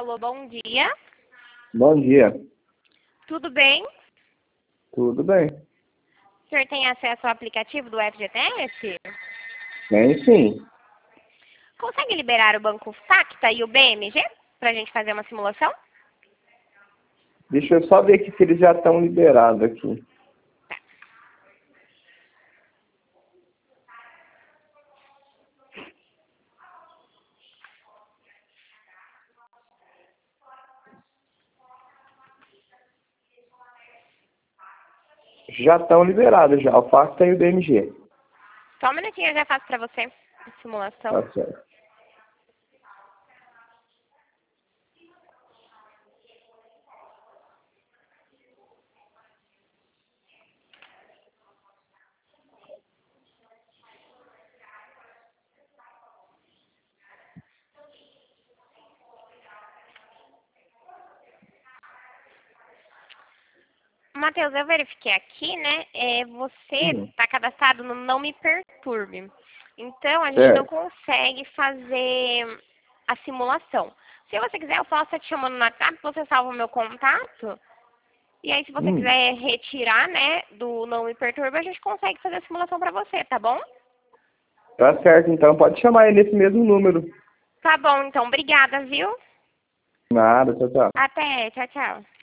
Alô, bom dia. Bom dia. Tudo bem? Tudo bem? O senhor tem acesso ao aplicativo do FGTS? Tem sim. Consegue liberar o Banco Facta e o BMG para a gente fazer uma simulação? Deixa eu só ver aqui se eles já estão liberados aqui. Já estão liberados já, o Facta e o DMG. Só um minutinho, eu já faço para você a simulação. Tá certo. Matheus, eu verifiquei aqui, né? Você Hum, está cadastrado no Não Me Perturbe. Então, a gente não certo. consegue fazer a simulação. Se você quiser, eu posso estar te chamando no WhatsApp, você salva o meu contato. E aí, se você Hum, quiser retirar, né, do Não Me Perturbe, a gente consegue fazer a simulação para você, tá bom? tá certo, então pode chamar aí nesse mesmo número. Tá bom, então. Obrigada, viu? Nada, tchau, tchau. Até. Tchau, tchau.